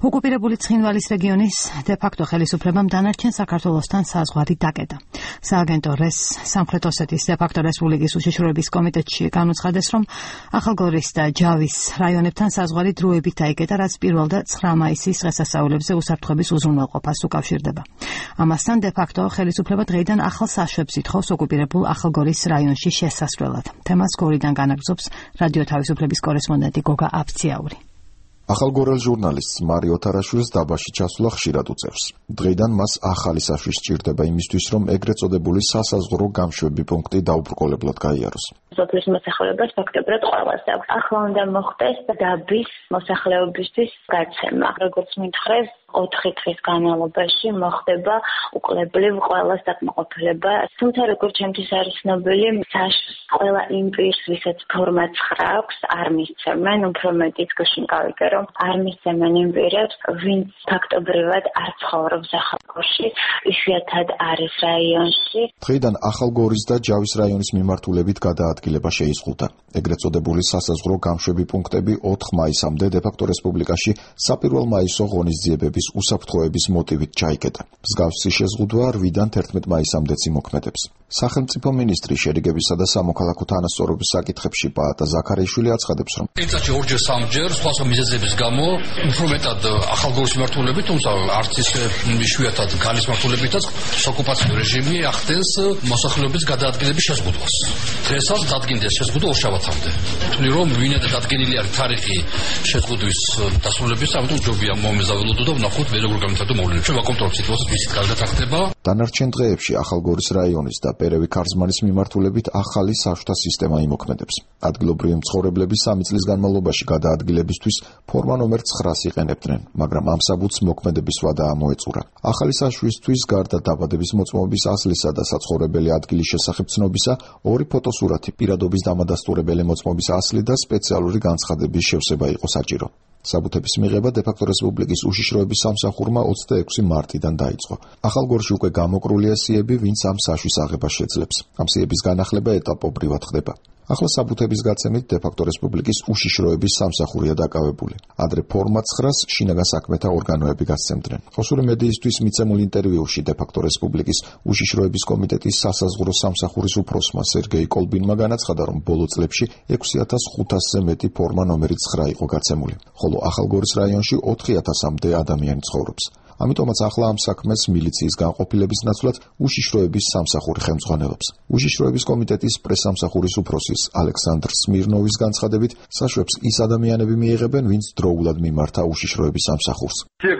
ოკუპირებული ცხინვალის რეგიონის დე-ფაქტო ხელისუფლებამ დანარჩენ საქართველოსთან საზღვარი დაკეტა. სააგენტო რეს სამხრეთ ოსეთის დე-ფაქტო რესპუბლიკის უშიშროების კომიტეტში განუცხადეს, რომ ახალგორის და ჯავის რაიონებთან საზღვარი დროებით დაიკეტა, რაც 1 და 9 მაისის დღესასწაულებზე უსაფრთხოების უზრუნველყოფას უკავშირდება. ამასთან დე-ფაქტო ხელისუფლება დღეიდან ახალ საშვებს ითხოვს ოკუპირებულ ახალგორის რაიონში შესასვლელად. თემას გორიდან განაგრძობს რადიო თავისუფლების კორესპონდენტი გოგა აფციაური. ახალგორელ ჟურნალისტს მარიო თარაშვილს დაბაში ჩასვლა ხშირად უწევს. დღეიდან მას ახალი საშუი სჭირდება იმისთვის, რომ ეგრეთ წოდებული სასაზღვრო გამშვები პუნქტი დაუბრკოლებლად გაიაროს. სოფლის მოსახლეობას ფაქტობრივად ყველას აქვს. ახლა უნდა მოხდეს დაბის მოსახლეობისთვის გაცემა. როგორც მითხრეს, 4 დღის განმავლობაში მოხდება უკლებლივ ყველას დაკმაყოფილება. თუმცა როგორც ჩემთვის არის ცნობილი, საშუს ყველა იმ პირს, ვისაც ფორმა 9 აქვს, არ მისცემენ, უფრო მეტიც გაშინკავიკე, რომ არ მისცემენ იმ პირებს, ვინც ფაქტობრივად არ ცხოვრობს ახალგორში, იშვიათად არის რაიონში. დღეიდან ახალგორის და ჯავის რაიონის მიმართულებით გადაადგილება შეიზღუდა. ეგრეთ წოდებული სასაზღვრო გამშვები პუნქტები 4 მაისამდე დე-ფაქტო რესპუბლიკაში საპირველ მაისო ღონისძიებების უსაფრთხოების მოტივით ჩაიკეტა. მსგავსი შეზღუდვა 8-დან 11 მაისამდეც იმოქმედებს. სახელმწიფო მინისტრი შერიგებისა და სამოქალაქო თანასწორობის საკითხებში პაატა ზაქარიშვილი აცხადებს, რომ წელიწადში 2-3 სხვა მიზეზების გამო უფრო მეტად ახალგორის მიმართულებით, თუმცა არც ისე იშვიათად გალის მიმართულებითაც ოკუპაციო რეჟიმი ახდენს მოსახლეობის გადაადგილების შეზღუდვას. დღესაც დადგინდა შეზღუდვა ორშაბათამდე. თვლი რომ ვინაიდან დადგენილი არის თარიღი შეზღუდვის დასრულების, ამიტომ ჯობია მომეზაველოდო და ვნახოთ მე როგორ გამიწევდა მოვლენები. ჩვენ ვაკონტროლებ სიტუაციას, ვისით კარგად ახდება. დანარჩენ დღეებში ახალგორის რაიონის და პერევი ქარზმანის მიმართულებით ახალი საშუთა სისტემა იმოქმედებს. ადგილობრივი მცხოვრებლები 3 წლის განმავლობაში გადაადგილებისთვის ფორმა ნომერ 9-ს იყენებდნენ, მაგრამ ამ საბუთს მოქმედების ვადა ამოეწურა. ახალი საშუისთვის გარდა დაბადების მოწმობის ასლისა და საცხოვრებელი ადგილის შესახებ ცნობისა, 2 ფოტოსურათი, პირადობის დამადასტურებელი მოწმობის ასლი და სპეციალური განცხადების შევსება იყო საჭირო. საბუთების მიღება დე-ფაქტო რესპუბლიკის უშიშროების სამსახურმა 26 მარტიდან დაიწყო. ახალგორში უკვე გამოკრულია სიები, ვინც ამ საშუის აღებას შეძლებს. ამ სიების განახლება ეტაპობრივად ხდება. ახლა საბუთების გაცემით დე-ფაქტო რესპუბლიკის უშიშროების სამსახურია დაკავებული. ადრე ფორმა 9-ს შინაგან საქმეთა ორგანოები გასცემდნენ. ხოსური მედიისთვის მიცემულ ინტერვიუში დე-ფაქტო რესპუბლიკის უშიშროების კომიტეტის სასაზღვრო სამსახურის უფროსმა სერგეი კოლბინმა განაცხადა, რომ ბოლო წლებში 6500-ზე მეტი ფორმა ნომერი 9 იყო გაცემული, ხოლო ახალგორის რაიონში 4000-მდე ადამიანი ცხოვრობს. ამიტომაც ახლა ამ საქმეს მილიციის განყოფილების ნაცვლად უშიშროების სამსახური ხელმძღვანელობს. უშიშროების კომიტეტის პრესსამსახურის უფროსის ალექსანდრ სმირნოვის განცხადებით, საშვებს ის ადამიანები მიიღებენ, ვინც დროულად მიმართა უშიშროების სამსახურს.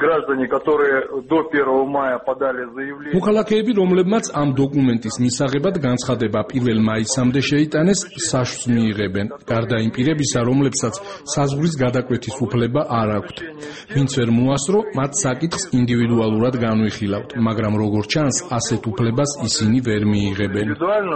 მოქალაქეები, რომლებმაც ამ დოკუმენტის მისაღებად განცხადება 1 მაისამდე შეიტანეს, საშუს მიიღებენ, გარდა იმ პირებისა, რომლებსაც საზღვრის გადაკვეთის უფლება არ აქვთ. ვინც ვერ მოასწრო, მათ საკითხს ინდივიდუალურად განვიხილავთ, მაგრამ როგორც ჩანს, ასეთ უფლებას ისინი ვერ მიიღებენ.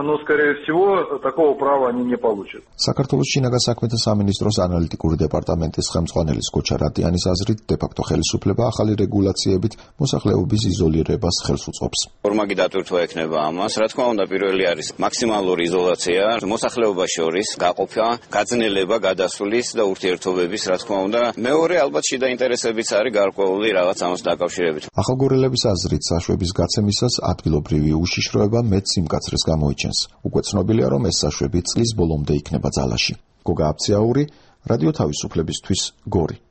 საქართველოს შინაგან საქმეთა სამინისტროს ანალიტიკური დეპარტამენტის ხელმძღვანელის გოჩა რატიანის აზრით, დე-ფაქტო ხელისუფლება ახალი რეგულაციებით მოსახლეობის იზოლირებას ხელს უწყობს. ორმაგი დატვირთვა ექნება ამას. რა თქმა უნდა, პირველი არის მაქსიმალური იზოლაცია, მოსახლეობას შორის გაყოფა, გაძნელება გადასვლის და ურთიერთობების, რა თქმა უნდა. მეორე ალბათ შიდა ინტერესებიც არის გარკვეული რაღაც ამას დაკავშირებით. ახალგორელების აზრით, საშვების გაცემისას ადგილობრივი უშიშროება მეტ სიმკაცრეს გამოიჩენს. უკვე ცნობილია, რომ ეს საშვები წლის ბოლომდე იქნება ძალაში. გოგა აფციაური, რადიო თავისუფლებისთვის, გორი.